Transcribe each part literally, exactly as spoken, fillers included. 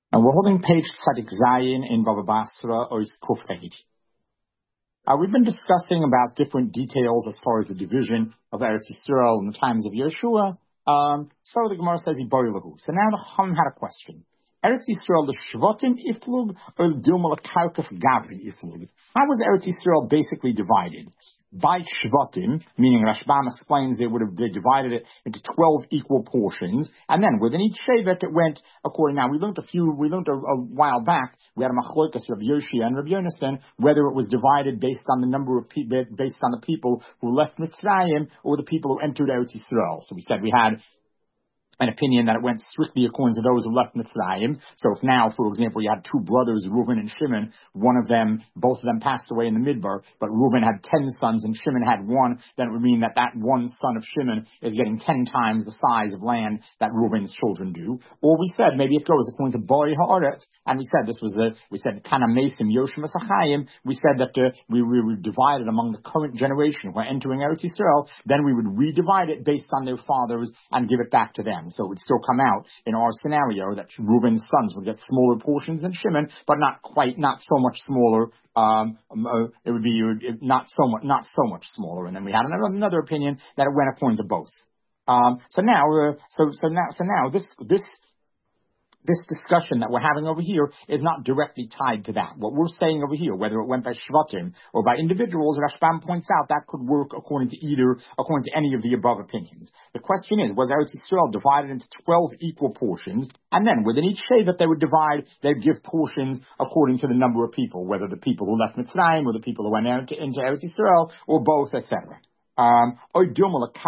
And we're holding page Tzadik Zayin in Baba Basra or Kuf Eid. Uh, we've been discussing about different details as far as the division of Eretz Yisrael in the times of Yeshua. Um, so the Gemara says, Lahu. So now the Chum had a question. Eretz Yisrael, the Shvatim Iflug or Dilma Karkaf Gavri Iflug? How was Eretz Yisrael basically divided? By Shvatim, meaning Rashbam explains they would have they divided it into twelve equal portions, and then within each Shevet it went according. Now we learned a few, we learned a, a while back. We had a machlokas Rabbi Yoshi and Rabbi Yonasan whether it was divided based on the number of people, based on the people who left Mitzrayim or the people who entered Eretz Yisrael. So we said we had an opinion that it went strictly according to those who left Mitzrayim. So if now, for example, you had two brothers, Reuven and Shimon, one of them, both of them passed away in the Midbar, but Reuven had ten sons and Shimon had one, then it would mean that that one son of Shimon is getting ten times the size of land that Reuven's children do. Or we said, maybe it goes according to Bori Ha'aretz, and we said this was a, we said Kana Mesim Yoshim Asachayim, we said that uh, we, we were divided among the current generation who are entering Eretz Yisrael, then we would redivide it based on their fathers and give it back to them. So it would still come out in our scenario that Reuven's sons would get smaller portions than Shimon, but not quite, not so much smaller. Um, uh, it would be it, not so much, not so much smaller. And then we had another, another opinion that it went according to both. Um, so now, uh, so so now, so now this this. This discussion that we're having over here is not directly tied to that. What we're saying over here, whether it went by Shvatim or by individuals, Rashbam points out that could work according to either, according to any of the above opinions. The question is, was Eretz Yisrael divided into twelve equal portions, and then within each Shevet they would divide, they'd give portions according to the number of people, whether the people who left Mitzrayim or the people who went into, into Eretz Yisrael, or both, et cetera. Um, or maybe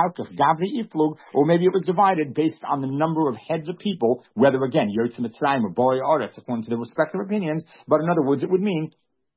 it was divided based on the number of heads of people, whether again, Yotze Mitzrayim or Bori Aretz, according to their respective opinions. But in other words, it would mean,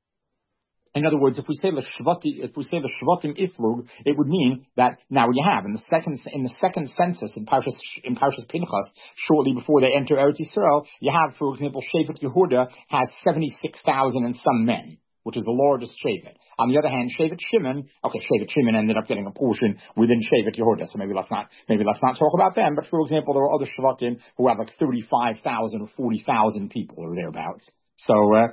in other words, if we say the Shvati, if we say the Shvatim Iflug, it would mean that now you have in the second in the second census in Parshas in Parshas Pinchas, shortly before they enter Eretz Yisrael, you have, for example, Shevet Yehuda has seventy-six thousand and some men, which is the largest Shevet. On the other hand, Shevet Shimon, okay, Shevet Shimon ended up getting a portion within Shevet Yehuda, so maybe let's not, maybe let's not talk about them, but for example, there are other Shvatim who have like thirty-five thousand or forty thousand people or thereabouts. So, uh,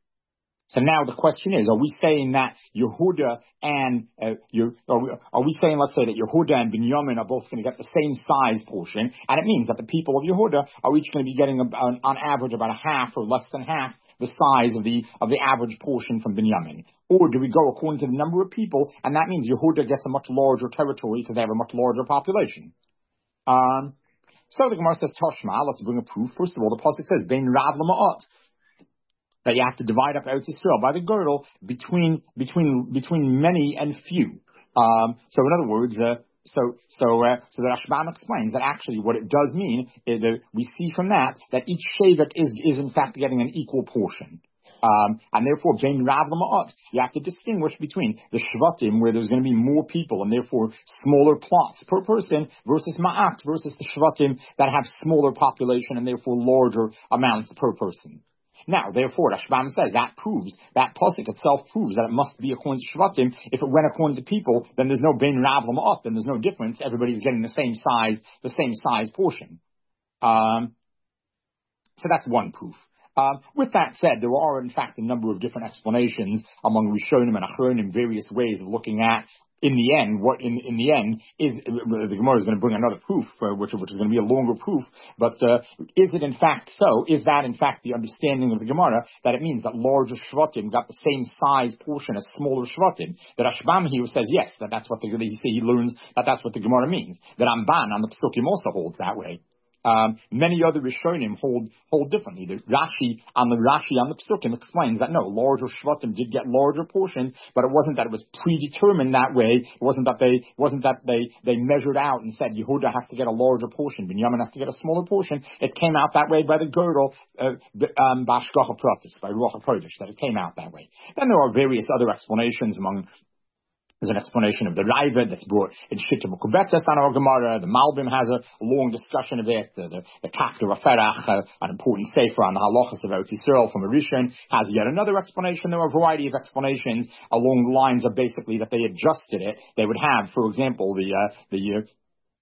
so now the question is, are we saying that Yehuda and, uh, you, are, we, are we saying, let's say that Yehuda and Binyamin are both going to get the same size portion, and it means that the people of Yehuda are each going to be getting a, on, on average about a half or less than half the size of the of the average portion from Binyamin? Or do we go according to the number of people, and that means Yehuda gets a much larger territory because they have a much larger population? Um, so the Gemara says, Toshma, let's bring a proof. First of all, the pasuk says, Ben Rav Lama'at, that you have to divide up Eretz Yisrael by the girdle between between between many and few. Um, so in other words, uh, So, so, uh, so the Rashbam explains that actually what it does mean is that we see from that that each Shevet is, is in fact getting an equal portion. Um, and therefore, Ben Rav Lama'at, you have to distinguish between the Shvatim, where there's going to be more people and therefore smaller plots per person, versus Ma'at, versus the Shvatim that have smaller population and therefore larger amounts per person. Now, therefore, Rashbam says that proves, that pasuk itself proves that it must be according to Shvatim. If it went according to people, then there's no Ben Rav Lama'at, then there's no difference. Everybody's getting the same size, the same size portion. Um, so that's one proof. Um, with that said, there are in fact a number of different explanations among Rishonim and Achronim, various ways of looking at, in the end, what in in the end is the Gemara is going to bring another proof, uh, which which is going to be a longer proof. But uh, is it in fact so? Is that in fact the understanding of the Gemara, that it means that larger Shvatim got the same size portion as smaller Shvatim? The Rashbam here says yes, that that's what the he he learns that that's what the Gemara means. The Ramban on the Pesukim also holds that way. Um, many other Rishonim hold hold differently. The Rashi on the Rashi on the Pesukim explains that no, larger Shvatim did get larger portions, but it wasn't that it was predetermined that way. It wasn't that they it wasn't that they they measured out and said Yehuda has to get a larger portion, Binyamin has to get a smaller portion. It came out that way by the girdle, uh, um, Bashgacha Pratis, by Ruach HaKodesh, that it came out that way. Then there are various other explanations among. There's an explanation of the Raavad that's brought in Shitta Mekubetzes on our Gemara. The Malbim has a long discussion of it. The, the, the Kafka Raferach, uh, an important sefer on the halachas of Eretz Yisrael from a Rishon, has yet another explanation. There are a variety of explanations along the lines of basically that they adjusted it. They would have, for example, the uh, the uh,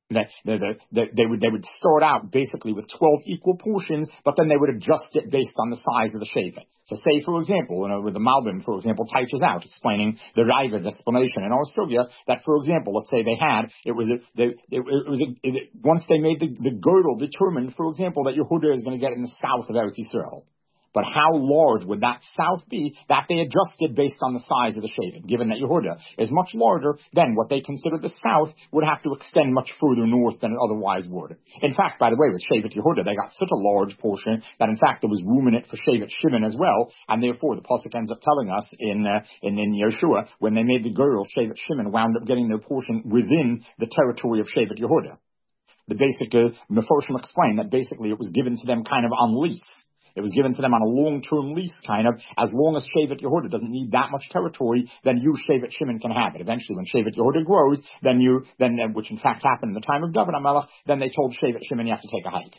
That they, they, they, they would they would start out basically with twelve equal portions, but then they would adjust it based on the size of the shevet. So say, for example, you know, with the Malbim, for example, teaches out, explaining the Raiva's explanation in Australia, that, for example, let's say they had, it was a, they, it, it was a, it, once they made the, the girdle determined, for example, that Yehuda is going to get in the south of Eretz Yisrael. But how large would that south be? That they adjusted based on the size of the shevet. Given that Yehuda is much larger, then what they considered the south would have to extend much further north than it otherwise would. In fact, by the way, with Shevet Yehuda, they got such a large portion that in fact there was room in it for Shevet Shimon as well, and therefore the pasuk ends up telling us in uh, in, in Yeshua, when they made the girdle, Shevet Shimon wound up getting their portion within the territory of Shevet Yehuda. The basic uh, Meforshim explained that basically it was given to them kind of on lease. It was given to them on a long-term lease, kind of. As long as Shevet Yehuda doesn't need that much territory, then you, Shevet Shimon, can have it. Eventually, when Shevet Yehuda grows, then you, then, which in fact happened in the time of David HaMelech, then they told Shevet Shimon you have to take a hike.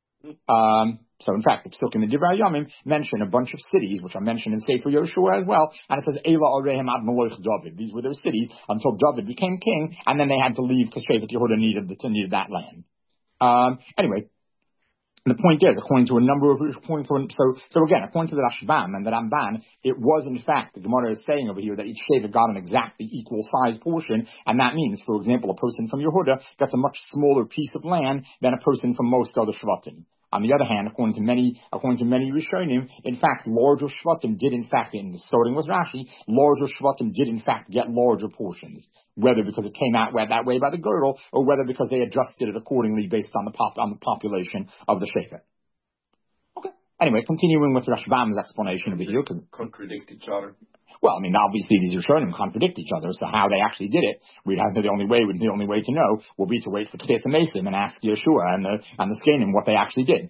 Um, so in fact, the Psuk in the Divrei Yomim mention a bunch of cities, which are mentioned in Sefer Yoshua as well, and it says, Eila Arehem Ad Meloich David. These were their cities until David became king, and then they had to leave because Shevet Yehuda needed, the, needed that land. Um, anyway, the point is, according to a number of, according to, so, so again, according to the Rashbam and the Ramban, it was in fact, the Gemara is saying over here that each Shevet got an exactly equal size portion, and that means, for example, a person from Yehuda gets a much smaller piece of land than a person from most other Shvatim. On the other hand, according to many, according to many Rishonim, in fact, larger Shvatim did in fact, in starting with Rashi, larger Shvatim did in fact get larger portions, whether because it came out that way by the girdle, or whether because they adjusted it accordingly based on the pop, on the population of the Shevet. Okay. Anyway, continuing with Rashbam's explanation over here, because contradict each other. Well, I mean, obviously these Rishonim contradict each other, so how they actually did it, we'd have the only way, the only way to know will be to wait for Tchis Mesim and ask Yeshua and the, and the Skenim what they actually did.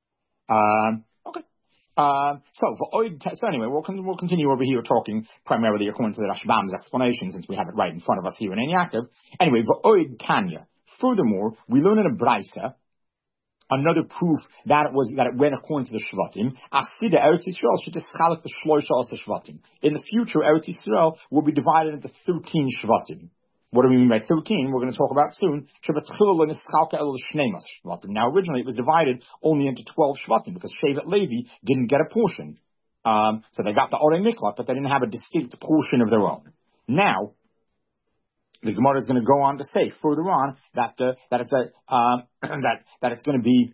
Um, okay. Um, so, for Oid, so anyway, we'll, we'll continue over here talking primarily according to the Rashbam's explanation, since we have it right in front of us here in Ein Yaakov. Anyway, for Oid Tanya. Furthermore, we learn in a Braisa, another proof that it was that it went according to the Shvatim. Asida Eretz Yisrael should eschalek the Shloisha as Shvatim. In the future, Eretz Yisrael will be divided into thirteen Shvatim. What do we mean by thirteen? We're going to talk about soon. Now, originally it was divided only into twelve Shvatim because Shevet Levi didn't get a portion. Um, so they got the Orei Miklat, but they didn't have a distinct portion of their own. Now, the Gemara is going to go on to say further on that uh, that it's a um, that that it's going to be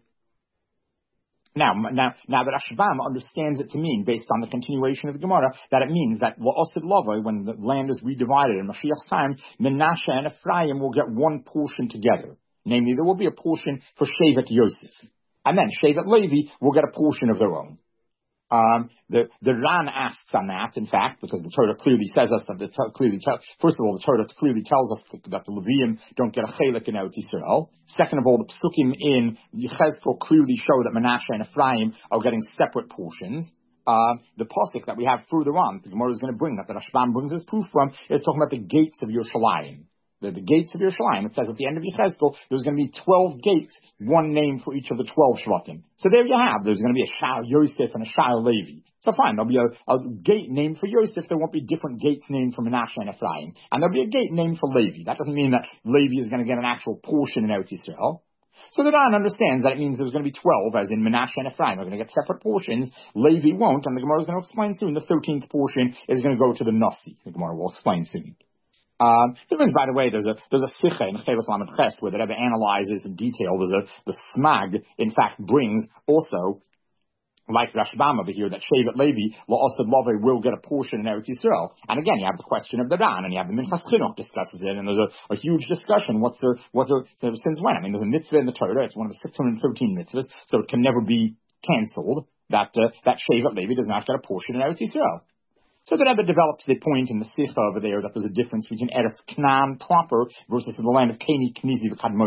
now now now that Rashbam understands it to mean, based on the continuation of the Gemara, that it means that La'asid Lavoi, when the land is redivided in Mashiach's times, Menashe and Ephraim will get one portion together. Namely, there will be a portion for Shevet Yosef, and then Shevet Levi will get a portion of their own. Um, the, the Ran asks on that, in fact, because the Torah clearly says us that the t- clearly tell, first of all, the Torah clearly tells us that the Leviim don't get a chelik in Eretz Yisrael. Second of all, the Psukim in Yechezkel clearly show that Menashe and Ephraim are getting separate portions. Uh, the pasuk that we have further on, the Gemara is going to bring, that the Rashbam brings as proof from, is talking about the gates of Yerushalayim. The, the gates of Yerushalayim, it says at the end of Yechezkel, there's going to be twelve gates, one name for each of the twelve Shvatim. So there you have, there's going to be a Sha'ar Yosef and a Sha'ar Levi. So fine, there'll be a, a gate named for Yosef, there won't be different gates named for Menashe and Ephraim. And there'll be a gate named for Levi. That doesn't mean that Levi is going to get an actual portion in Eretz Yisrael. So the Ran understands that it means there's going to be twelve, as in Menashe and Ephraim are going to get separate portions. Levi won't, and the Gemara is going to explain soon. The thirteenth portion is going to go to the Nasi. The Gemara will explain soon. Um, there is, by the way, there's a there's a Sicha in Chevet Lamed Ches where the Rebbe analyzes in detail. There's a the Smag, in fact, brings also, like Rashbam over here, that Shevet Levi La'asad Lavei will get a portion in Eretz Yisrael. And again, you have the question of the Ran, and you have the Minchas Chinuch discusses it, and there's a, a huge discussion. What's the what's the since when? I mean, there's a mitzvah in the Torah. It's one of the six hundred thirteen mitzvahs, so it can never be cancelled. That uh, that Shevet Levi does not get a portion in Eretz Yisrael. So the Rebbe develops the point in the Sicha over there that there's a difference between Eretz Canaan proper versus the land of Keni, Knizi, and Kadmoni.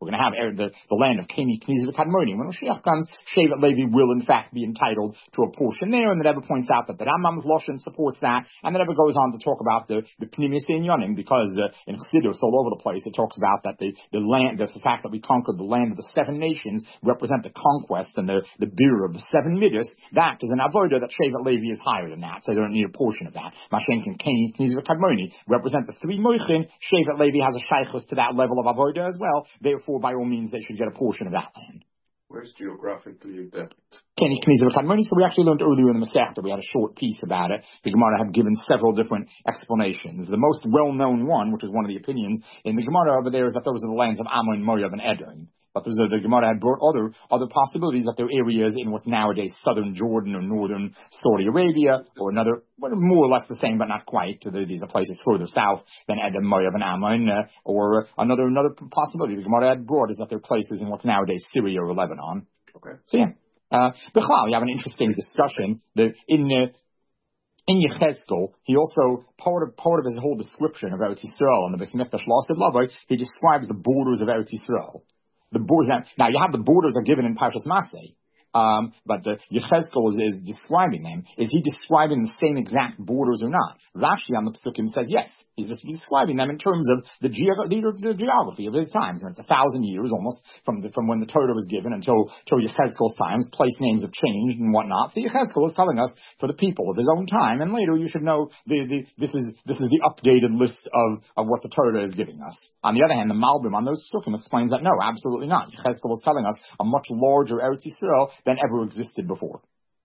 we're going to have the, the land of Keni, Kniz, Kadmoni. When Mashiach comes, Shevet Levi will in fact be entitled to a portion there, and the Rebbe points out that the Rambam's Lashon supports that, and the Rebbe goes on to talk about the, the Pnimis in Yonim, because uh, in Chassidus all over the place, it talks about that the, the land, that the fact that we conquered the land of the seven nations represent the conquest and the, the beer of the seven midas. That is an avodah that Shevet Levi is higher than that, so they don't need a portion of that. Mashenkin, Keni, Kniz, Kadmoni represent the three Moichin. Shevet Levi has a shaykhus to that level of avodah as well. Therefore, by all means, they should get a portion of that land. Where's geographically that? Keni, Kniz, Kadmoni. So we actually learned earlier in the Masechta, we had a short piece about it. The Gemara had given several different explanations. The most well-known one, which is one of the opinions in the Gemara over there, is that those are the lands of Ammon, Moav, and Edom. But there's a, the Gemara had brought other other possibilities that there are areas in what's nowadays southern Jordan or northern Saudi Arabia, or another, well, more or less the same, but not quite. These are places further south than Edom, Moav, and Ammon. Uh, or another another possibility the Gemara had brought is that there are places in what's nowadays Syria or Lebanon. Okay. So yeah, uh, Bechal, we have an interesting discussion. The in uh, In Yechezkel, he also, part of, part of his whole description of Eretz Yisrael and the Beis Mikdash Lasid Lavoi, he describes the borders of Eretz Yisrael. The borders, now you have the borders are given in Parshas Masei, um, but the Yechezkel is, is describing them. Is he describing the same exact borders or not? Rashi on the Pesukim says yes. He's just describing them in terms of the, geog- the, the geography of his times. And it's a thousand years almost from the, from when the Torah was given until, until Yechezkel's times. Place names have changed and whatnot. So Yechezkel is telling us for the people of his own time. And later you should know the, the, this is this is the updated list of, of what the Torah is giving us. On the other hand, the Malbim on those Pesukim explains that no, absolutely not. Yechezkel is telling us a much larger Eretz Yisrael than ever existed before.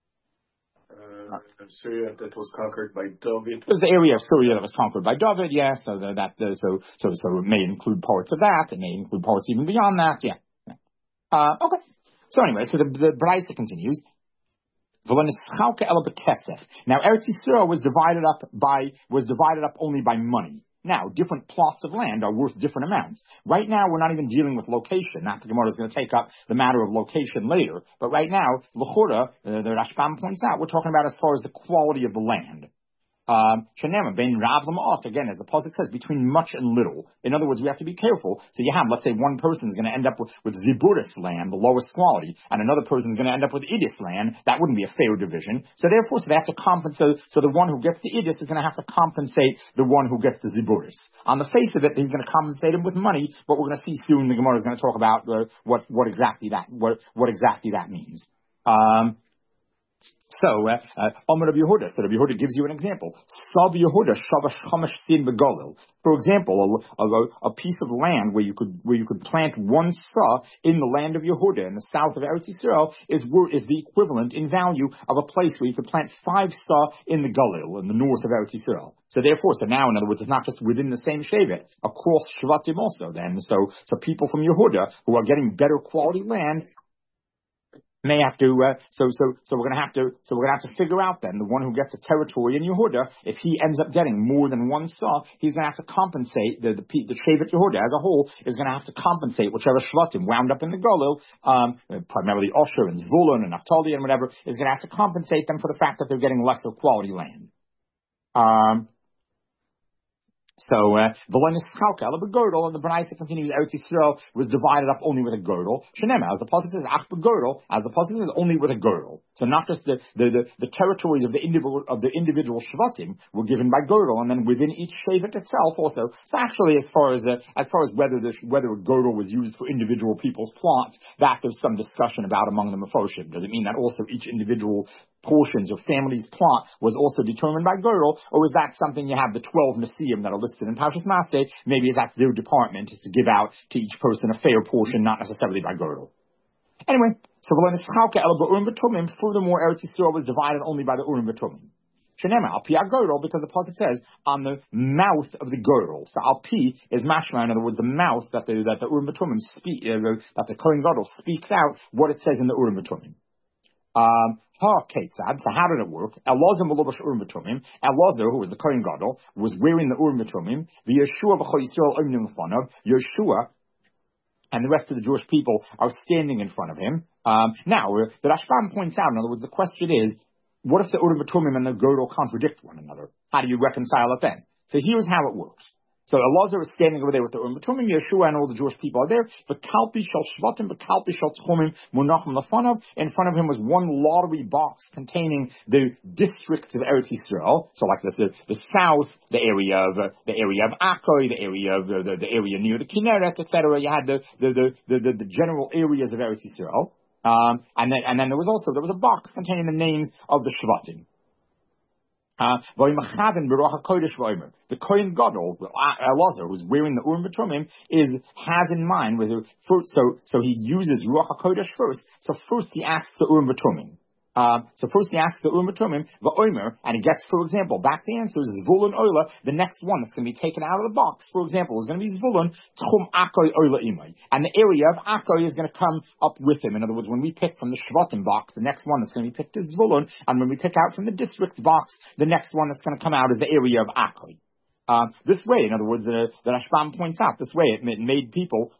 Uh, Syria that was conquered by David. There's the area of Syria that was conquered by David, yeah. So that, that uh, so so so it may include parts of that. It may include parts even beyond that, yeah. yeah. Uh, okay. So anyway, so the the Braisa continues. Now Eretz Yisrael was divided up by was divided up only by money. Now, different plots of land are worth different amounts. Right now, we're not even dealing with location. Not the Gemara is going to take up the matter of location later. But right now, L'chora, uh, the Rashbam points out, we're talking about as far as the quality of the land. Shenema, ben Rav Lamot, again, as the Pasuk says, between much and little. In other words, we have to be careful. So you have, let's say one person is going to end up with, with Ziburis land, the lowest quality, and another person is going to end up with Idis land. That wouldn't be a fair division. So therefore, so they have to compensate, so the one who gets the Idis is going to have to compensate the one who gets the Ziburis. On the face of it, he's going to compensate him with money, but we're going to see soon, the Gemara is going to talk about uh, what, what exactly that, what, what exactly that means. Um, So, uh, uh, Omer Rabbi Yehuda, so Rabbi Yehuda gives you an example. Sab Yehuda shavash chamash sin begolil. For example, a, a, a piece of land where you could where you could plant one saw in the land of Yehuda in the south of Eretz Yisrael is is the equivalent in value of a place where you could plant five saw in the Galil in the north of Eretz Yisrael. So therefore, so now in other words, it's not just within the same Shevet, across Shvatim also. Then, so so people from Yehuda who are getting better quality land may have to, uh, so, so, so we're gonna have to, so we're gonna have to figure out then, the one who gets a territory in Yehuda, if he ends up getting more than one saw, he's gonna have to compensate, the, the, the Shevet Yehuda as a whole is gonna have to compensate whichever Shvatim wound up in the Golil, um, primarily Osher and Zvulun and Naphtali and whatever, is gonna have to compensate them for the fact that they're getting lesser quality land. Um, So, V'lo nischalka ela b'girdle, and the Braisa continues, Eretz Yisrael was divided up only with a girdle. Shenema, as the Pasuk says, ach b'girdle, as the Pasuk says, only with a girdle. So not just the, the, the, the territories of the individual, of the individual Shvatim were given by girdle, and then within each Shevet itself also. So actually, as far as, uh, as far as whether the, whether a girdle was used for individual people's plots, that there's some discussion about among the Mefoshim. Does it mean that also each individual portions of family's plot was also determined by girdle, or is that something you have the twelve Nesiim that are listed in Parshas Masei? Maybe that's their department, is to give out to each person a fair portion, not necessarily by girdle. Anyway, so furthermore, Eretz Yisrael was divided only by the Urim v'Tumim. Shenema, al pi girdle, because the pasuk says on the mouth of the girdle. So al pi is mashma, in other words, the mouth that the that the Urim v'Tumim speak, uh, that the Kohen Gadol speaks out what it says in the Urim v'Tumim. Um, ha ketzad. So how did it work? Elazar melubash Urim v'Tumim. Elazar, who was the Kohen Gadol, was wearing the Urim v'Tumim. V'Yeshua v'Chol Yisrael omnim l'fanav. Yeshua and the rest of the Jewish people are standing in front of him. Um, now, uh, the Rashbam points out, in other words, the question is, what if the Urim v'Tumim and the Girdle contradict one another? How do you reconcile it then? So here's how it works. So Elazar is standing over there with the Urim Tumim, Yeshua and all the Jewish people are there. The Kalpi Shal Shvatim, the Kalpi Shal Tchumim, Munachim Lafanav. In front of him was one lottery box containing the districts of Eretz Yisrael. So like this, the, the south, the area of uh, the area of Akoi, the area of uh, the, the area near the Kinneret, et cetera. You had the the, the the the the general areas of Eretz Yisrael, um, and then and then there was also there was a box containing the names of the Shvatim. Uh, the Kohen Gadol, Elazar, who's wearing the Urim V'Tumim, is has in mind with first, so so he uses Ruach HaKodesh first. So first he asks the Urim V'Tumim. Uh, so first he asks the Urim V'Tumim, V'Omer, and he gets, for example, back the answer is Zvulun Oila. The next one that's going to be taken out of the box, for example, is going to be Zvulun Tchum Akoi Oila Imai, and the area of Akoi is going to come up with him. In other words, when we pick from the Shvatim box, the next one that's going to be picked is Zvulun, and when we pick out from the districts box, the next one that's going to come out is the area of Akoi. Uh, this way, in other words, the, the Rashbam points out, this way it made people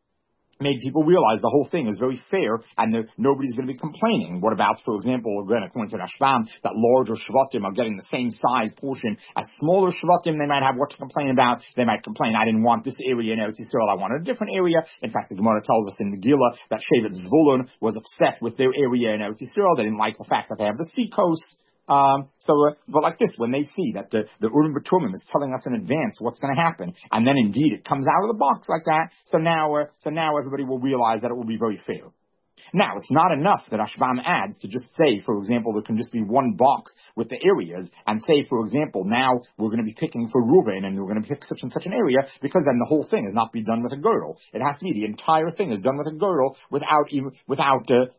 made people realize the whole thing is very fair and there, nobody's going to be complaining. What about, for example, again, according to Rashbam, that larger Shvatim are getting the same size portion as smaller Shvatim? They might have what to complain about. They might complain, I didn't want this area in Eretz Yisrael, I wanted a different area. In fact, the Gemara tells us in Megillah that Shevet Zvulun was upset with their area in Eretz Yisrael. They didn't like the fact that they have the sea coast. Um, so, uh, but like this, when they see that the, the Urim V'Tumim is telling us in advance what's going to happen, and then indeed it comes out of the box like that, so now, uh, so now everybody will realize that it will be very fair. Now, it's not enough that Rashbam adds to just say, for example, there can just be one box with the areas, and say, for example, now we're going to be picking for Reuven, and we're going to pick such and such an area, because then the whole thing is not be done with a girdle. It has to be the entire thing is done with a girdle without even, without, uh,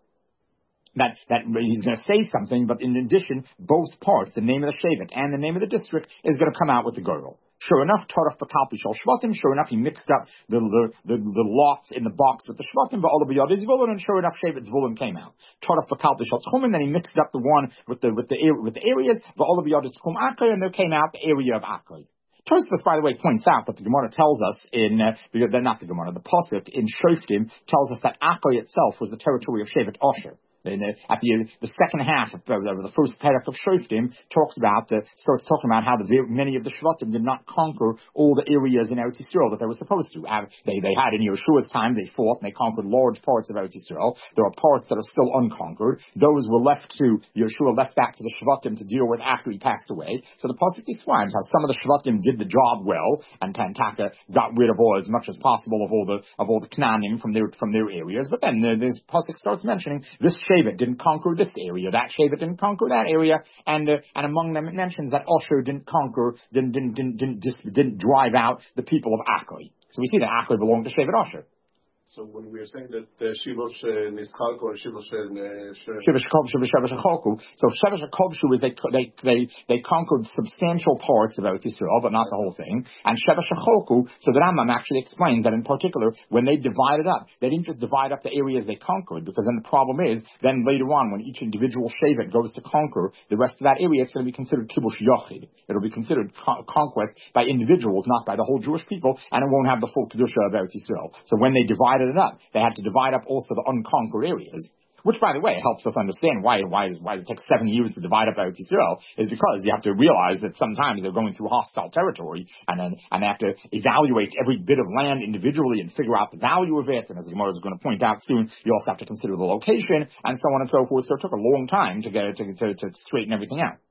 That, that he's going to say something, but in addition, both parts, the name of the Shevet and the name of the district, is going to come out with the girdle. Sure enough, Taraf B'Kalpi Shal Shvatim, sure enough, he mixed up the the, the, the lots in the box with the Shvatim, but all the B'Yad Zvulun, and sure enough, Shevet Zvulun came out. Taraf B'Kalpi Shal Tchumim, then he mixed up the one with the with the with the areas, but all the B'Yad Tchum Akoi, and there came out the area of Akoi. Tosfos, by the way, points out that the Gemara tells us in, uh, not the Gemara, the Pasuk in Shoftim tells us that Akoi itself was the territory of Shevet Asher. In, uh, at the the second half of uh, the first parak of Shoftim talks about uh, starts talking about how the many of the Shvatim did not conquer all the areas in Eretz Yisrael that they were supposed to. Uh, they they had in Yeshua's time, they fought and they conquered large parts of Eretz Yisrael. There are parts that are still unconquered. Those were left to Yeshua, left back to the Shvatim to deal with after he passed away. So the pasuk describes how some of the Shvatim did the job well, and Tantaka got rid of all as much as possible of all the of all the Knaanim from their from their areas. But then uh, this pasuk starts mentioning this Shevet didn't conquer this area, that Shevet didn't conquer that area, and uh, and among them it mentions that Asher didn't conquer, didn't didn't didn't didn't, just, didn't drive out the people of Akoi. So we see that Akoi belonged to Shevet Asher. So when we are saying that Shivosh Nischalko or Shivosh Shivosh Kovshu, so Shivosh Kovshu is they they they they conquered substantial parts of Eretz Yisrael, but not the whole thing. And Shivosh Choku, so the Rambam actually explains that in particular when they divided up, they didn't just divide up the areas they conquered, because then the problem is then later on when each individual Shevet goes to conquer the rest of that area, it's going to be considered Kibush Yochid. It'll be considered con- conquest by individuals, not by the whole Jewish people, and it won't have the full kedusha of Eretz Yisrael. So when they divided it up, they had to divide up also the unconquered areas, which, by the way, helps us understand why why, is, why does it take seven years to divide up Eretz Yisrael, is because you have to realize that sometimes they're going through hostile territory, and then and they have to evaluate every bit of land individually and figure out the value of it, and as the Gemara is going to point out soon, you also have to consider the location, and so on and so forth, so it took a long time to get it, to, to, to straighten everything out.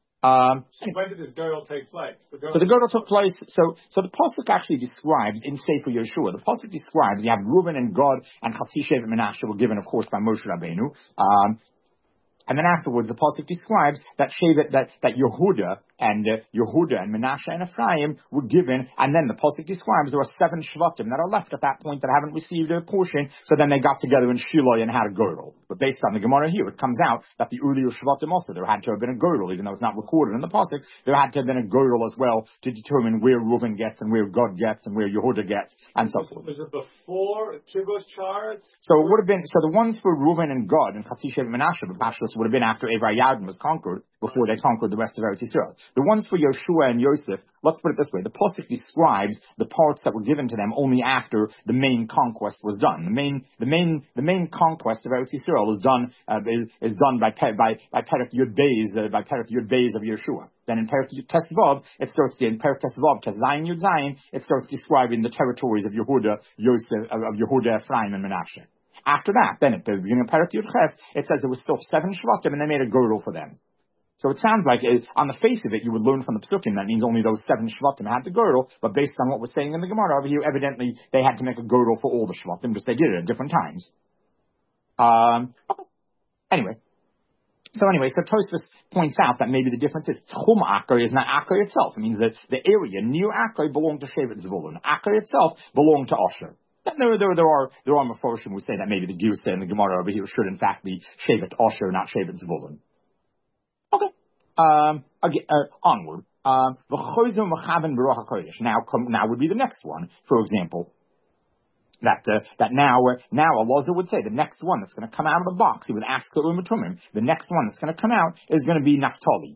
Um, when did this girdle take place? The girdle so the girdle took place. So so the pasuk actually describes in Sefer Yeshua. The pasuk describes you have Reuven and Gad and Chatzi Shevet Menashe were given, of course, by Moshe Rabbeinu. Um, and then afterwards, the pasuk describes that Shevet, that that Yehuda and uh, Yehuda and Menashe and Ephraim were given, and then the pasuk describes there are seven Shvatim that are left at that point that haven't received a portion. So then they got together in Shiloh and had a girdle. But based on the Gemara here, it comes out that the earlier Shvatim also there had to have been a girdle, even though it's not recorded in the pasuk. There had to have been a girdle as well to determine where Reuven gets and where Gad gets and where Yehuda gets and so forth. Was it before Kibbutz charts? So it would have been so the ones for Reuven and Gad and Chatzi Shevet Menashe, the Pashtus would have been after Evar Yarden was conquered, before they conquered the rest of Eretz Yisrael. The ones for Yeshua and Yosef, let's put it this way, the Pasuk describes the parts that were given to them only after the main conquest was done. The main, the main, the main conquest of Eretz Yisrael is done, uh, is, is done by, by, by Perek Yud Beis, uh, by Perek Yud Beis of Yeshua. Then in Perek Yud Tesvav, it starts, in Perek Tesvav, Tezayin Yud Zayin, it starts describing the territories of Yehuda, Yosef, of Yehuda, Ephraim, and Menashe. After that, then at the beginning of Perek Yud Ches, it says there was still seven Shvatim and they made a girdle for them. So it sounds like, it, on the face of it, you would learn from the Psukim that means only those seven Shvatim had the girdle, but based on what we're saying in the Gemara over here, evidently they had to make a girdle for all the Shvatim, just they did it at different times. Um, okay. Anyway. So anyway, so Tosfos points out that maybe the difference is Tchum Akar is not Akar itself. It means that the area near Akar belonged to Shevet Zvulun. Akar itself belonged to Asher. Then there, there, there are there are Meforshim who say that maybe the Girsa and the Gemara over here should in fact be Shevet Asher, not Shevet Zvulun. Okay. Um. Again, uh, onward. Um. Now, come, now would be the next one. For example, that uh, that now uh, now Elazar would say the next one that's going to come out of the box. He would ask the Urim Tumim. The next one that's going to come out is going to be Naphtali.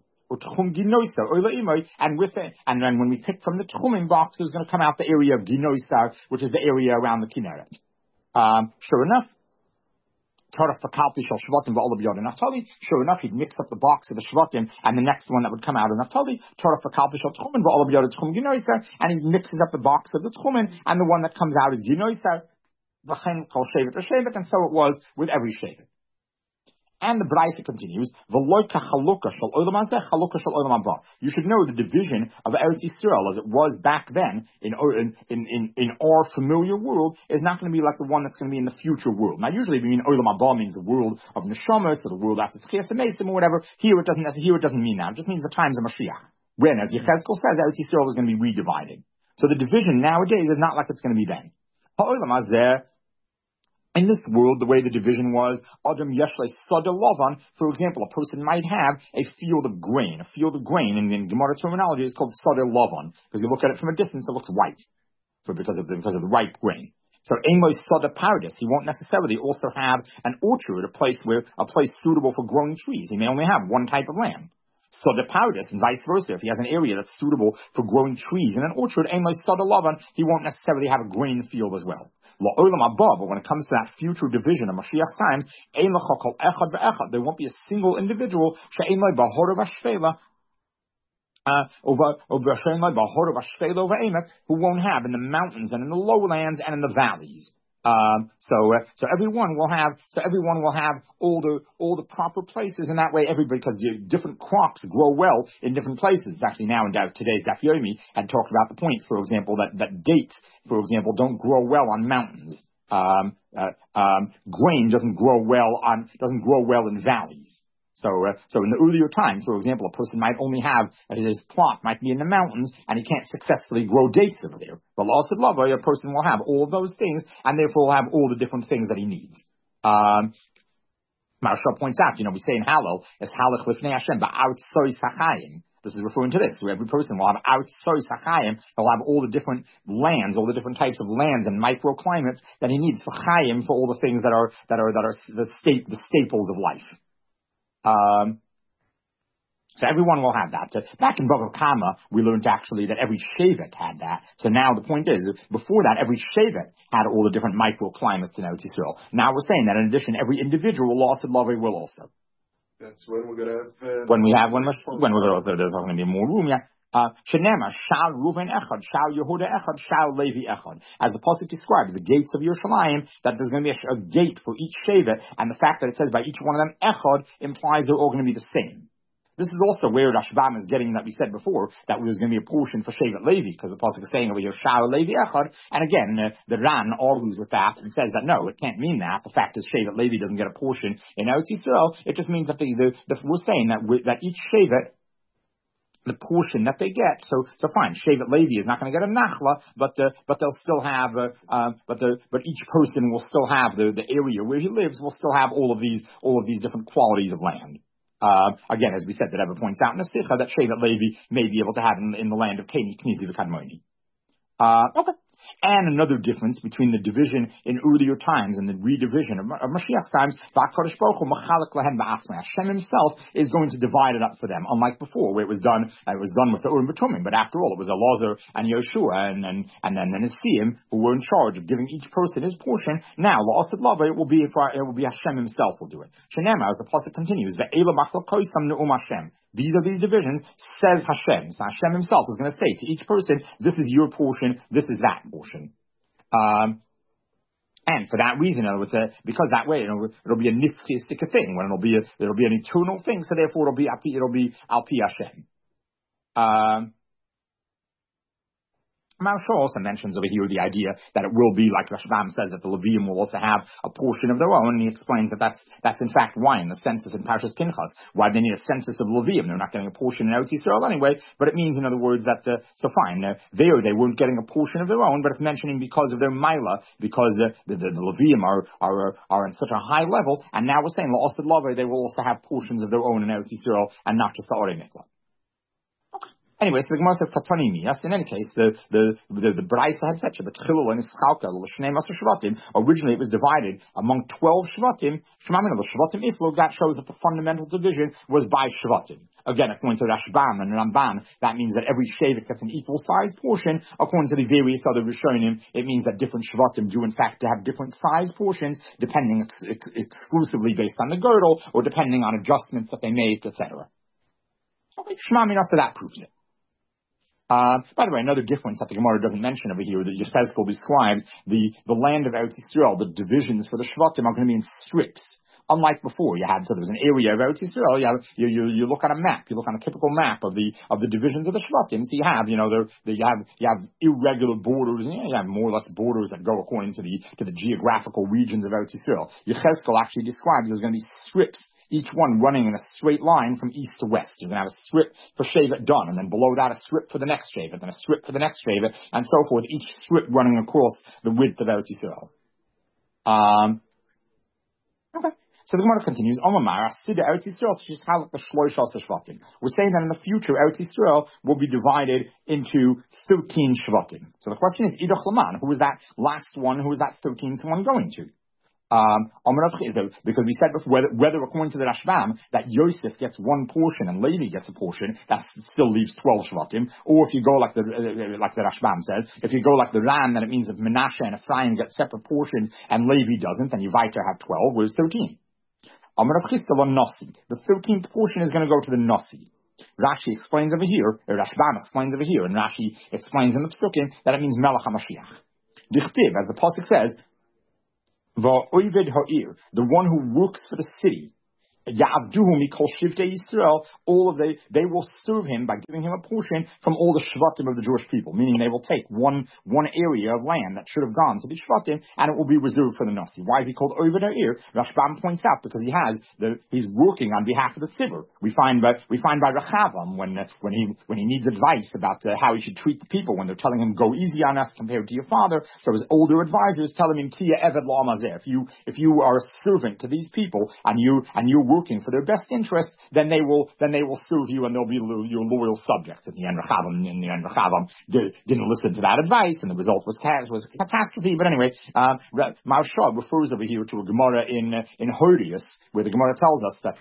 And with it, and then when we pick from the Tchumim box, there's going to come out the area of Ginoisar, which is the area around the Kinneret. Um, sure enough, Sure enough, he'd mix up the box of the Shvatim, and the next one that would come out of Naphtali, and he mixes up the box of the Tchumen, and the one that comes out is Ginoisar, and so it was with every Shevet. And the Braisa continues, you should know the division of Eretz Yisrael as it was back then in, in, in, in our familiar world is not going to be like the one that's going to be in the future world. Now usually we mean Olam Haba means the world of Neshamas, or the world after Tchias HaMesim or whatever. Here it doesn't, here it doesn't mean that. It just means the times of Mashiach. When, as Yechezkel says, Eretz Yisrael is going to be redivided. So the division nowadays is not like it's going to be then. Ha'olam hazeh, in this world, the way the division was, Adam Yeshle Sada Lavan, for example, a person might have a field of grain. A field of grain, in, in Gemara terminology, is called Sada Lavan, because you look at it from a distance, it looks white, for, because of the, because of the ripe grain. So Emo Sada Paradis, he won't necessarily also have an orchard, a place where, a place suitable for growing trees. He may only have one type of land. Sada Paradis, and vice versa. If he has an area that's suitable for growing trees in an orchard, Emo Sada Lavan, he won't necessarily have a grain field as well. But when it comes to that future division of Mashiach's times, there won't be a single individual uh, over, over who won't have in the mountains and in the lowlands and in the valleys. Um, so, uh, so everyone will have, so everyone will have all the, all the proper places, and that way everybody, because different crops grow well in different places. Actually now in today's Daf Yomi had talked about the point, for example, that, that dates, for example, don't grow well on mountains. Um, uh, um, grain doesn't grow well on, doesn't grow well in valleys. So, uh, so in the earlier time, for example, a person might only have, uh, his plot might be in the mountains, and he can't successfully grow dates over there. But also love, a person will have all of those things, and therefore will have all the different things that he needs. Um, Maharsha points out, you know, we say in Hallel, es halach lifnei Hashem, ba'artzoi sachayim. This is referring to this. So every person will have artzoi sachayim, he'll have all the different lands, all the different types of lands and microclimates that he needs for chayim, for all the things that are, that are, that are the state, the staples of life. Um, so everyone will have that. So back in Bava Kama, we learned actually that every Shevet had that. So now the point is, before that, every Shevet had all the different microclimates in Eretz Yisrael. Now we're saying that in addition, every individual lost and Lavi will also. That's when we're going to have... Uh, when we have, when, we're, when we're going to, there's going to be more room, yeah. Shenema, Shal Reuven Echad, Shal Yehuda Echad, Shal Levi Echad. As the Pasuk describes, the gates of Yerushalayim, that there's going to be a, a gate for each Shevet, and the fact that it says by each one of them Echad implies they're all going to be the same. This is also where Rashbam is getting that we said before, that there's going to be a portion for Shevet Levi, because the Pasuk is saying over here, Shal Levi Echad, and again, uh, the Ran argues with that and says that no, it can't mean that. The fact is Shevet Levi doesn't get a portion in Eretz Yisrael, it just means that the, the, the we're saying that, we, that each Shevet, the portion that they get, so so fine. Shevet Levi is not going to get a nachla, but uh, but they'll still have, uh, uh, but the but each person will still have the, the area where he lives will still have all of these all of these different qualities of land. Uh, again, as we said, that Rebbe points out in the Sikha that Shevet Levi may be able to have in, in the land of Keni, Knizi, V'Kadmoni. Uh, okay. And another difference between the division in earlier times and the redivision of, of Mashiach's times, Hashem himself is going to divide it up for them, unlike before, where it was done, uh, it was done with the Urim V'Tumim. But after all, it was Elazar and Yoshua and and and then the Nesiim who were in charge of giving each person his portion. Now, La'asad Lava, it will be for, it will be Hashem himself will do it. Shenema, as the pasuk continues, Ve'ela Machlokosam Ne'um Hashem. These are these divisions, says Hashem. So Hashem himself is going to say to each person, this is your portion, this is that portion. Um, and for that reason, in other words, uh, because that way, you know, it'll be a nitzchistic thing, when it'll be a, it'll be an eternal thing, so therefore it'll be, it'll be Al Pi Hashem. Um, Maharsha also mentions over here the idea that it will be, like Rashbam says, that the Levium will also have a portion of their own, and he explains that that's, that's in fact why in the census in Parshas Pinchas, why they need a census of Levium. They're not getting a portion in Eretz Yisrael anyway, but it means, in other words, that, uh, so fine, uh, there they weren't getting a portion of their own, but it's mentioning because of their Mila, because uh, the, the, the Levium are, are, are in such a high level, and now we're saying, La'asad Lava, they will also have portions of their own in Eretz Yisrael, and not just the Orei Mikla. Anyway, so the Gemara says Katanimi. Yes, in any case, the the the, the Braisa had said but Chilul and Ischalka l'shnei maser shvatim. Originally, it was divided among twelve shvatim. Shemamin of shvatim iflog. That shows that the fundamental division was by shvatim. Again, according to Rashbam and Ramban, that means that every shevet gets an equal size portion. According to the various other Rishonim, it means that different shvatim do in fact have different size portions, depending ex- ex- exclusively based on the girdle or depending on adjustments that they make, et cetera. Okay, Shemamin, so that proves it. Uh, by the way, another difference that the Gemara doesn't mention over here, that Yechezkel describes the, the land of Eretz Yisrael, the divisions for the Shvatim are going to be in strips. Unlike before, you had, so there was an area of Eretz Yisrael, you, have, you, you, you look at a map, you look on a typical map of the, of the divisions of the Shvatim, so you have, you know, the, the, you have, you have irregular borders, and you, know, you have more or less borders that go according to the, to the geographical regions of Eretz Yisrael. Yechezkel actually describes there's going to be strips, each one running in a straight line from east to west. You're going to have a strip for Shevet done, and then below that a strip for the next Shevet, then a strip for the next Shevet, and so forth, each strip running across the width of Eretz Yisrael. Um, okay. So the Gemara continues, Omamar, Asida Eretz Yisrael, she's halak the Shloisha Shvatim. We're saying that in the future, Eretz Yisrael will be divided into thirteen Shvatim. So the question is, Idach Laman, who is that last one, who is that thirteenth one going to? Um, because we said before, whether, whether according to the Rashbam, that Yosef gets one portion and Levi gets a portion, that still leaves twelve Shvatim, or if you go like the, uh, like the Rashbam says, if you go like the Ram, then it means that Menashe and Ephraim get separate portions and Levi doesn't, then Yivayter have twelve, whereas thirteen. The thirteenth portion is going to go to the Nasi. Rashi explains over here, or Rashbam explains over here, and Rashi explains in the Psukim that it means Melech HaMashiach. Dichtiv, as the Pasuk says, Va'oived ha'ir, the one who works for the city, Ya'avduhu mikol shivtei Yisrael, all of they, they will serve him by giving him a portion from all the shvatim of the Jewish people, meaning they will take one, one area of land that should have gone to the shvatim, and it will be reserved for the Nasi. Why is he called Oived ha'ir? Rashbam points out, because he has the, he's working on behalf of the tzibur. We find by, we find by Rechavam, when, uh, when he, when he needs advice about uh, how he should treat the people, when they're telling him, go easy on us compared to your father, so his older advisors telling him, Kiya Eved La'amazeh, if you, if you are a servant to these people, and you, and you're working for their best interest, then they will then they will serve you and they'll be lo- your loyal subjects. In the end, Rechavam, in the end, Rechavam did, didn't listen to that advice, and the result was was a catastrophe. But anyway, um, Maharsha refers over here to a Gemara in uh, in Hodius, where the Gemara tells us that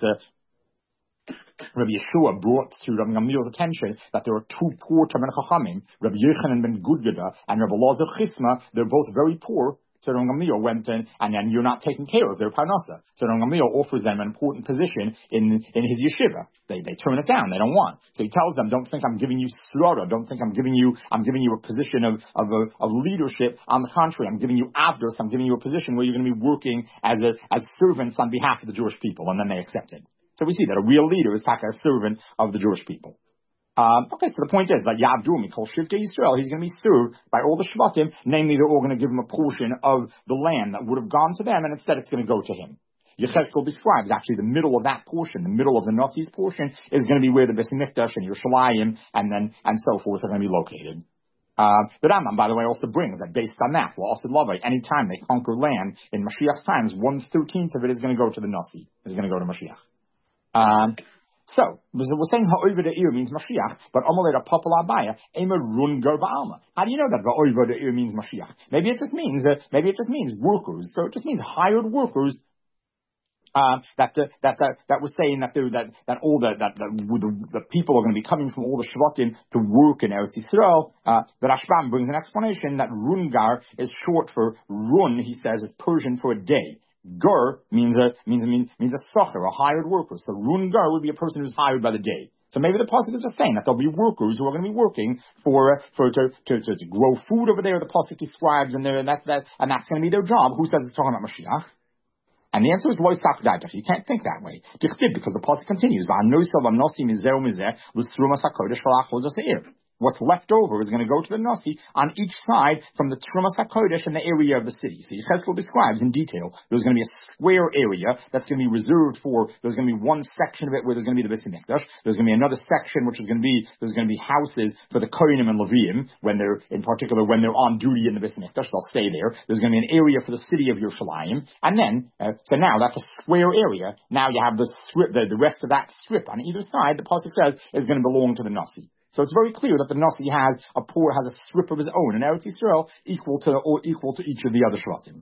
uh, Rabbi Yeshua brought to Rabbi Gamliel's attention that there are two poor Talmid Chachamim, Rabbi Yochanan ben Gudgada and Rabbi Elazar Chisma. They're both very poor. So Rabbi Gamliel went in, and then you're not taking care of their parnasa. So Rabbi Gamliel offers them an important position in, in his yeshiva. They, they turn it down. They don't want. So he tells them, don't think I'm giving you srara. Don't think I'm giving you, I'm giving you a position of, of, of leadership. On the contrary, I'm giving you avdos. I'm giving you a position where you're going to be working as a, as servants on behalf of the Jewish people. And then they accepted. So we see that a real leader is taka a servant of the Jewish people. Um, okay, so the point is that Yavdu Mikol Shivtei Yisrael, he's going to be served by all the Shvatim, namely they're all going to give him a portion of the land that would have gone to them, and instead it's going to go to him. Yechezkel describes actually the middle of that portion, the middle of the Nasi's portion, is going to be where the Beis Mikdash and Yerushalayim and then and so forth are going to be located. Uh, the Rambam, by the way, also brings that based on that, La'asad Lavai, any time they conquer land in Mashiach's times, one thirteenth of it is going to go to the Nasi, is going to go to Mashiach. Um, So, we're saying ha'oiva de'ir means Mashiach, but Amalei Rapapal Abaya, Ema Run Ger Ba'alma. How do you know that ha'oiva de'ir means Mashiach? Maybe it just means, uh, maybe it just means workers. So it just means hired workers. Uh, that, uh, that that that was saying that there, that that all the that, that the, the people are going to be coming from all the Shvatim to work in Eretz Yisrael. Uh, the Rashbam brings an explanation that Rungar is short for Run. He says is Persian for a day. Gur means a means means means a socher, a hired worker. So Rungar would be a person who's hired by the day. So maybe the pasuk is just saying that there'll be workers who are going to be working for uh, for to, to to to grow food over there. The pasuk describes, and and that's that and that's going to be their job. Who says it's talking about Mashiach? And the answer is lois takdaitach. You can't think that way. Because the pasuk continues. What's left over is going to go to the Nasi on each side from the Trumas HaKodesh and the area of the city. So Yechezkel describes in detail there's going to be a square area that's going to be reserved for, there's going to be one section of it where there's going to be the Beis Hamikdash. There's going to be another section which is going to be, there's going to be houses for the Kohanim and Leviim, when they're, in particular, when they're on duty in the Beis Hamikdash, they'll stay there. There's going to be an area for the city of Yerushalayim. And then, uh, so now that's a square area. Now you have the strip, the, the rest of that strip on either side, the pasuk says, is going to belong to the Nasi. So it's very clear that the Nasi has a poor has a strip of his own in Eretz Yisrael equal to or equal to each of the other Shvatim.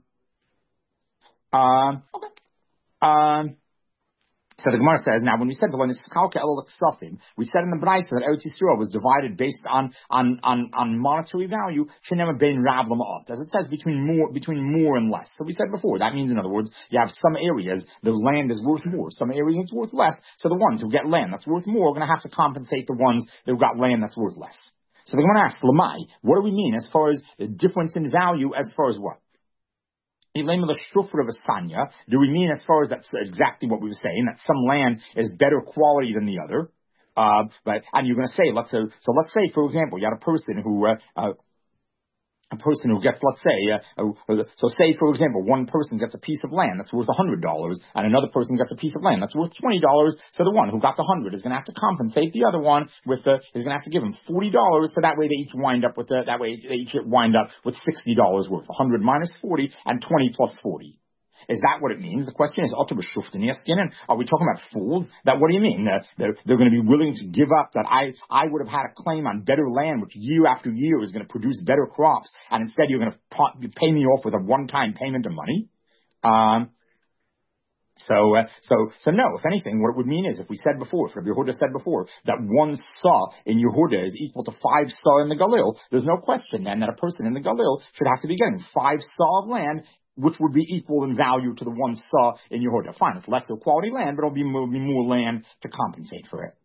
Um, okay. Um, so the Gemara says, now when we said we said in the Braisa that Eretz Yisrael was divided based on on on, on monetary value, as it says between more between more and less. So we said before that means, in other words, you have some areas the land is worth more, some areas it's worth less. So the ones who get land that's worth more are going to have to compensate the ones who got land that's worth less. So the Gemara asks, Lamai, what do we mean as far as the difference in value? As far as what? Do we mean as far as that's exactly what we were saying, that some land is better quality than the other? Uh, but, and you're going to say, let's say, so let's say, for example, you had a person who, uh, uh, a person who gets, let's say, uh, uh, so say, for example, one person gets a piece of land that's worth one hundred dollars, and another person gets a piece of land that's worth twenty dollars, so the one who got the one hundred is going to have to compensate the other one with, uh, is going to have to give him forty dollars, so that way they each wind up with, uh, that way they each wind up with sixty dollars worth, one hundred minus forty, and twenty plus forty. Is that what it means? The question is, are we talking about fools? That what do you mean? Uh, they're, they're going to be willing to give up that I, I would have had a claim on better land, which year after year is going to produce better crops, and instead you're going to pay me off with a one-time payment of money? Um, So, uh, so, so no, if anything, what it would mean is, if we said before, if Rabbi Yehuda said before, that one saw in Yehuda is equal to five saw in the Galil, there's no question then that a person in the Galil should have to be getting five saw of land, which would be equal in value to the one saw in Yehuda. Fine, it's lesser quality land, but it'll be more, be more land to compensate for it.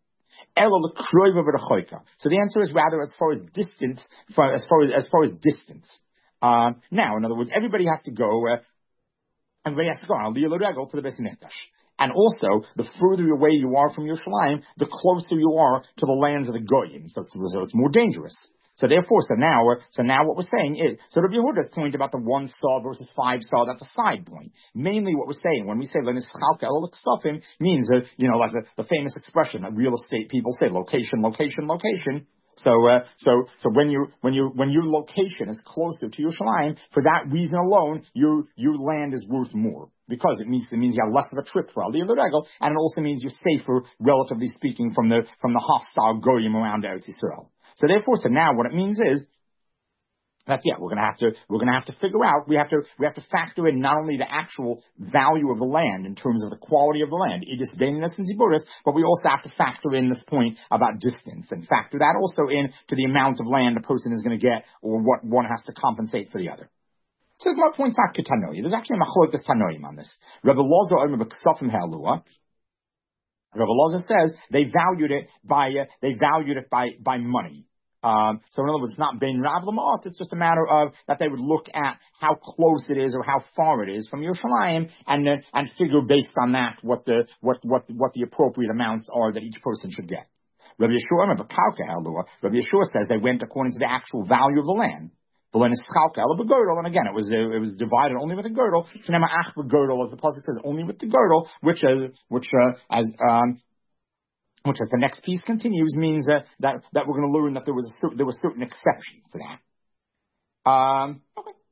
So the answer is rather as far as distance, for, as far as, as far as distance. Um, now, in other words, everybody has to go, uh, Everybody has to go on to the Beis Hamikdash. And also, the further away you are from Yerushalayim, the closer you are to the lands of the Goyim. So it's, so it's more dangerous. So therefore, so now, so now what we're saying is, so Rabbi Yehuda's point about the one saw versus five saw, that's a side point. Mainly what we're saying, when we say means, uh, you know, like the, the famous expression that real estate people say, location, location, location. So, uh, so, so when you, when you, when your location is closer to Yerushalayim, for that reason alone, your, your land is worth more. Because it means, it means you have less of a trip for Aliyah L'Regel, and it also means you're safer, relatively speaking, from the, from the hostile Goyim around Eretz Yisrael. So therefore, so now what it means is, that yeah, we're gonna have to we're gonna have to figure out we have to we have to factor in not only the actual value of the land in terms of the quality of the land, idis beininus and ziburis, but we also have to factor in this point about distance and factor that also in to the amount of land a person is going to get or what one has to compensate for the other. So my point's not ketanoia. There's actually a machlokas tanoim on this. Rabbi Lozo omer b'ksafim ha'alua. Rabbi Lozo says they valued it by uh, they valued it by by money. Um, so in other words, it's not bein rav l'ma'at, it's just a matter of that they would look at how close it is or how far it is from Yerushalayim and uh, and figure based on that what the what what what the appropriate amounts are that each person should get. Rabbi Yeshua, Rabbi Yeshua says they went according to the actual value of the land. And again, it was uh, it was divided only with a girdle. So now ach girdle, as the pasuk says, only with the girdle, which uh, which uh, as um. Which, as the next piece continues, means uh, that that we're going to learn that there was a cer- there were certain exceptions to that. Um, okay.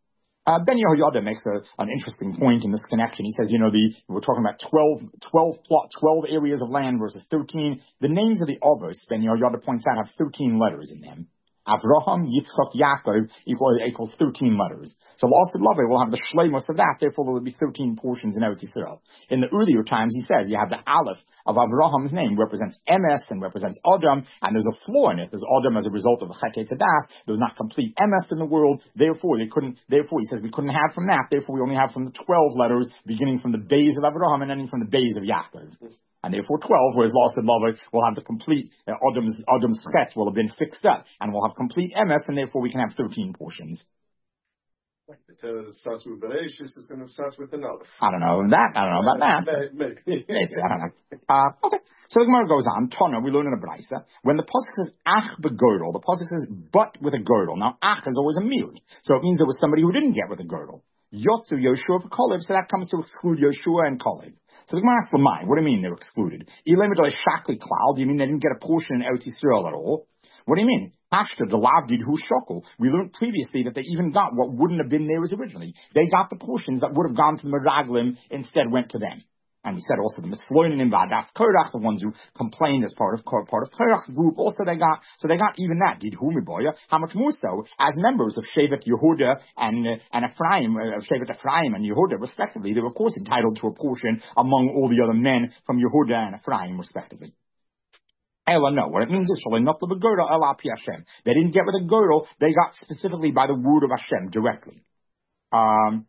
Uh, Ben Yehoyada makes a, an interesting point in this connection. He says, you know, the we're talking about twelve, twelve plot, twelve areas of land versus thirteen. The names of the Avos, Ben Yehoyada points out, have thirteen letters in them. Avraham, Yitzchak, Yaakov equal, equals thirteen letters. So Lasid Lave will have the shleimus of that, therefore there will be thirteen portions in Eretz Yisrael. In the earlier times, he says, you have the Aleph of Avraham's name, represents Emes and represents Adam, and there's a flaw in it. There's Adam as a result of the Chet Tzadas. There's not complete Emes in the world, therefore they couldn't, therefore he says we couldn't have from that, therefore we only have from the twelve letters, beginning from the bays of Avraham and ending from the bays of Yaakov. And therefore twelve, whereas Lasid Lave will have the complete, uh, Adam's, Adam's Chet will have been fixed up, and we'll have complete Emes, and therefore we can have thirteen portions. Like the Torah starts with Bereshis, is going to start with an Aleph. I don't know that, I don't know about that. Maybe. Maybe, I don't know. Uh, okay, so the Gemara goes on, Tana, we learn in a Braisa, when the Pasuk says Ach begirdle, the Pasuk says but with a girdle. Now Ach is always a miut, so it means there was somebody who didn't get with a girdle. Yotzu Yoshua for Kalev, so that comes to exclude Yoshua and Kalev. So the Gemara asks Lamai, what do you mean they're excluded? Shakli cloud, do you mean they didn't get a portion in Eretz Yisrael at all? What do you mean? Hashta the lavdid hu shokol. We learned previously that they even got what wouldn't have been theirs originally. They got the portions that would have gone to the Meraglim, instead went to them. And we said also the Misfloinen in Vadas Korach, the ones who complained as part of part of Korach's group, also they got, so they got even that. Did Humiboya? How much more so as members of Shevet Yehuda and uh, and Ephraim, uh, Shevet Ephraim and Yehuda respectively, they were of course entitled to a portion among all the other men from Yehuda and Ephraim respectively. Ella, no. What it means is, not the girdle, Ella Pi Hashem. They didn't get with a girdle, they got specifically by the word of Hashem directly. Um,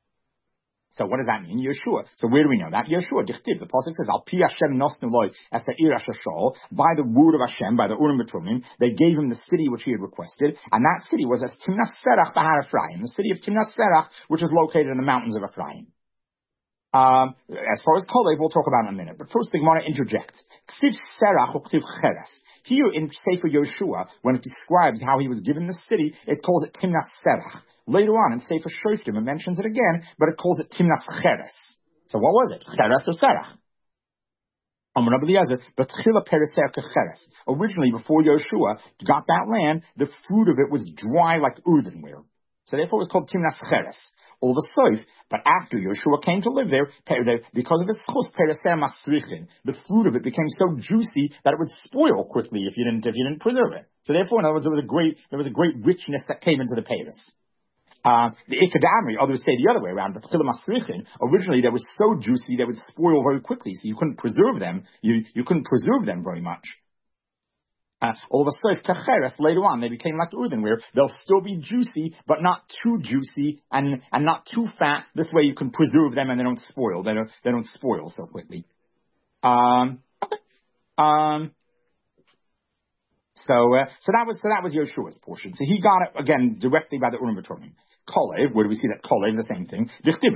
so what does that mean? Yeshua. So where do we know that? Yeshua, Dichtiv, the Pasuk says, Al Pi Hashem nosnu loy esa'ir ashashol, by the word of Hashem, by the Urim B'Tumim, they gave him the city which he had requested, and that city was as Timnas Serach Bahar Ephraim, the city of Timnas Serach, which is located in the mountains of Ephraim. Um, as far as Kalev, we'll talk about in a minute. But first, the Gemara interjects. Ksiv Serach u'ksiv Cheres. Here in Sefer Yoshua, when it describes how he was given the city, it calls it Timnas Serach. Later on in Sefer Shoftim, it mentions it again, but it calls it Timnas Cheres. So what was it? Cheres or Serach? Originally, before Yoshua got that land, the fruit of it was dry like earthenware. So therefore it was called Timnas Cheres. All the soif, but after Yeshua came to live there, because of his chus pereser masrichin, the fruit of it became so juicy that it would spoil quickly if you didn't if you didn't preserve it. So therefore, in other words, there was a great there was a great richness that came into the peres. Uh, the ikadamri, others say the other way around, but chila masrichin, originally they were so juicy they would spoil very quickly, so you couldn't preserve them. You you couldn't preserve them very much. Uh, all of a sudden, kacheres, later on, they became like earthenware. They'll still be juicy, but not too juicy and, and not too fat. This way you can preserve them and they don't spoil. They don't, they don't spoil so quickly. Um, okay. Um, so, uh, so that was, so that was Yeshua's portion. So he got it, again, directly by the Urim B'Tumim. Kalev, where do we see that Kalev, the same thing? They gave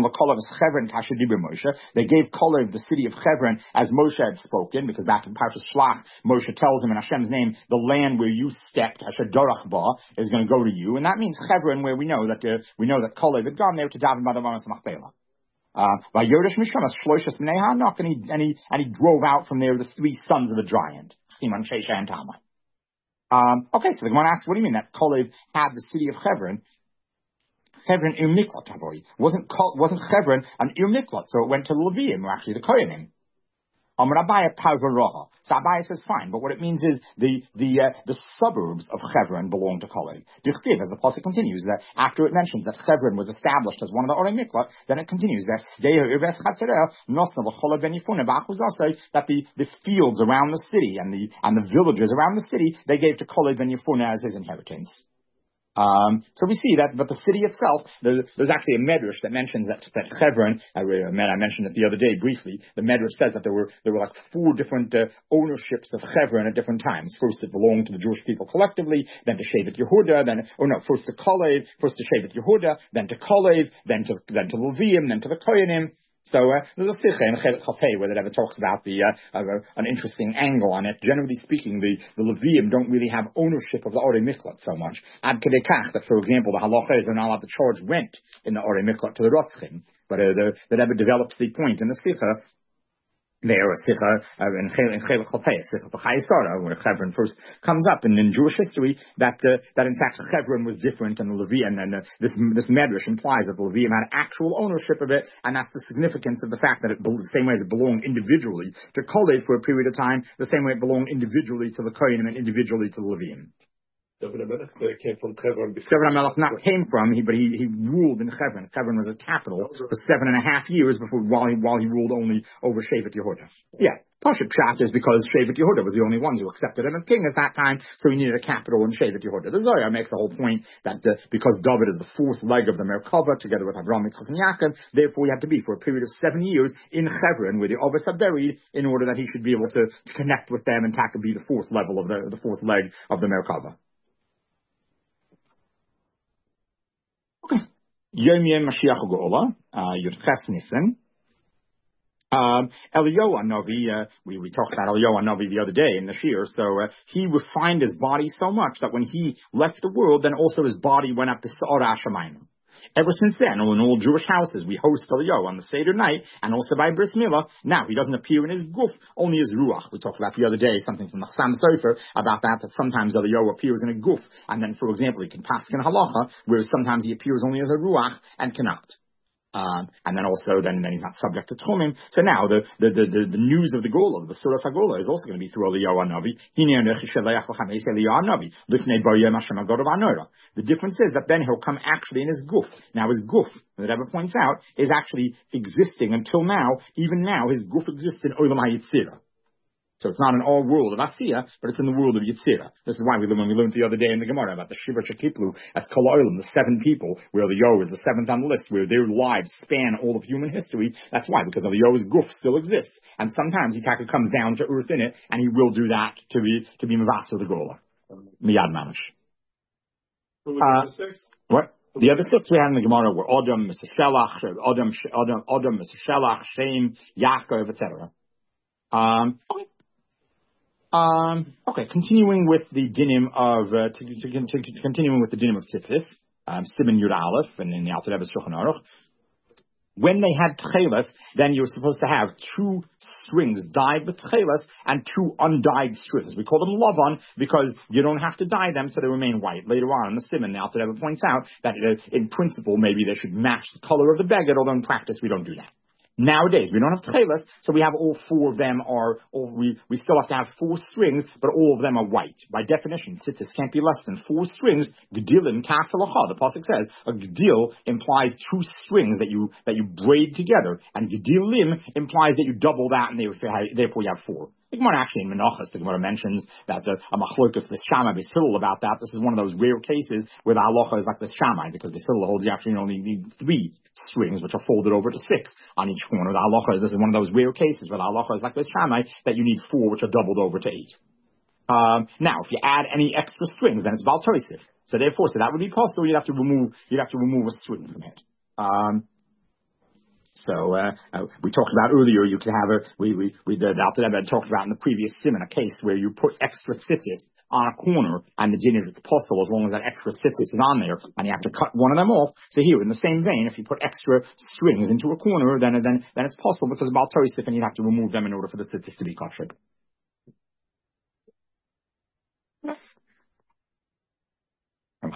Kalev the city of Chevron as Moshe had spoken, because back in Parshas Shlach, Moshe tells him in Hashem's name, the land where you stepped, Asher Dorach Ba, is going to go to you, and that means Chevron, where we know that uh, we know that Kalev had gone there to daven by the Mamas Machpelah. Uh, by Yodesh Mishramas Shloshas Bnei Hanok, and he and he and he drove out from there the three sons of the giant, Chiman, Shesha, and Talmai. Um, okay, so the Gemara asks, what do you mean that Kalev had the city of Chevron? Chevron Ir Miklat Tavoi. Wasn't wasn't Chevron an Ir Miklat, so it went to the Leviim, or actually the Kohanim. Amar Abaya Parvaroha. So Abaya says fine, but what it means is the the uh, the suburbs of Chevron belong to Kalev. Dichtiv, as the pasuk continues, that after it mentions that Chevron was established as one of the Orei Miklat, then it continues that the the fields around the city and the and the villages around the city they gave to Kalev ben Yefune as his inheritance. Um, so we see that, but the city itself, there, there's actually a medrash that mentions that, that Chevron, I, I mentioned it the other day briefly, the medrash says that there were, there were like four different uh, ownerships of Chevron at different times. First it belonged to the Jewish people collectively, then to Shevet Yehuda, then, oh no, first to Kalev, first to Shevet Yehuda, then to Kalev, then to, then to Leviim, then to the Kohanim. So uh, there's a sikha in Chelet Chafei where it ever talks about the uh, uh, an interesting angle on it. Generally speaking, the, the Leviim don't really have ownership of the Orei Miklat so much. Ad kedei kach that, for example, the halacha is they're not allowed to charge rent in the Orei Miklat to the Rotzchim. But uh, the, that ever develops the point in the sikha there, in Chelek Chopei, where Hebron first comes up, and in Jewish history, that uh, that in fact Hebron was different, and the Levium, and uh, this this Medrash implies that the Levium had actual ownership of it, and that's the significance of the fact that it, the same way as it belonged individually to Kolev for a period of time, the same way it belonged individually to the Kohen and individually to the Levium. David HaMelech came from Hebron. David HaMelech not came from, he, but he, he ruled in Hebron. Hebron was a capital for seven and a half years before while he while he ruled only over Shevet Yehuda. Yeah, Pashat Pshat is because Shevet Yehuda was the only ones who accepted him as king at that time, so he needed a capital in Shevet Yehuda. The Zohar makes the whole point that uh, because David is the fourth leg of the Merkava, together with Avraham, Yitzchak, and Yaakov, therefore he had to be for a period of seven years in Hebron, where the Avos are buried, in order that he should be able to, to connect with them and to be the fourth level of the the fourth leg of the Merkava. Yom Yom Mashiach Geola, Yudches Nisan. Um, Eliyahu Navi, uh, we, we talked about Eliyahu Navi the other day in the Shir, so uh, he refined his body so much that when he left the world, then also his body went up to Sa'ara Shamayim. Ever since then, in all Jewish houses, we host Eliyahu on the Seder night, and also by Bris Milah. Now, he doesn't appear in his guf, only his ruach. We talked about the other day, something from the Chassam Sofer, about that, that sometimes Eliyahu appears in a guf, and then, for example, he can pass in halacha, whereas sometimes he appears only as a ruach, and cannot. Um, and then also, then, then he's not subject to Tchumim. So now, the, the, the, the, the news of the Gola, the Suras HaGola, is also going to be through Eliyahu Hanavi. The difference is that then he'll come actually in his guf. Now his guf, the Rebbe points out, is actually existing until now. Even now, his guf exists in Olam HaYitzirah. So it's not in our world of Asiya, but it's in the world of Yitzira. This is why we when we learned the other day in the Gemara about the Shiva Shekiplu as Kol Olam, the seven people, where the Yo is the seventh on the list, where their lives span all of human history. That's why, because the Yo's guf still exists, and sometimes Yitaka comes down to earth in it, and he will do that to be to be Mavasa the Gola, Miyad Mamish. Uh, what? The other six we had in the Gemara were Odom, Mister Shelach, Odom, Odom, Odom, Mister Shelach, Shem, Yaakov, et cetera. Um. Um, okay, continuing with the dinim of, uh, to, to, to, to, continuing with the dinim of Tzitzis, um, Siman Yud Aleph, and in the Alter Rebbe's Shulchan Aruch, when they had tchelas, then you were supposed to have two strings dyed with tchelas and two undyed strings. We call them lavan because you don't have to dye them so they remain white. Later on in the Siman, the Alter Rebbe points out that uh, in principle maybe they should match the color of the beged, although in practice we don't do that. Nowadays, we don't have tchelas, so we have all four of them are, all, we, we still have to have four strings, but all of them are white. By definition, tzitzis can't be less than four strings. Gdilim kasalacha, the pasuk says, a gdil implies two strings that you, that you braid together, and gdilim implies that you double that, and therefore you have four. The Gemara actually in Menachos, the Gemara mentions that uh, a machlokas b'shamai b'shilul about that. This is one of those rare cases where the halacha is like b'shamai, because b'shilul holds you actually only need three strings, which are folded over to six on each corner. The halacha, this is one of those rare cases where the halacha is like b'shamai, that you need four, which are doubled over to eight. Um, now, if you add any extra strings, then it's Baal Tosif. So therefore, so that would be possible. You'd have to remove, you'd have to remove a string from it. Um, So uh, uh, we talked about earlier. You could have a we we we the Alter Rebbe talked about in the previous sim in a case where you put extra tzitzis on a corner, and the din is it's possible as long as that extra tzitzis is on there, and you have to cut one of them off. So here, in the same vein, if you put extra strings into a corner, then then then it's possible because of Baal Tosif, and you'd have to remove them in order for the tzitzis to be kosher.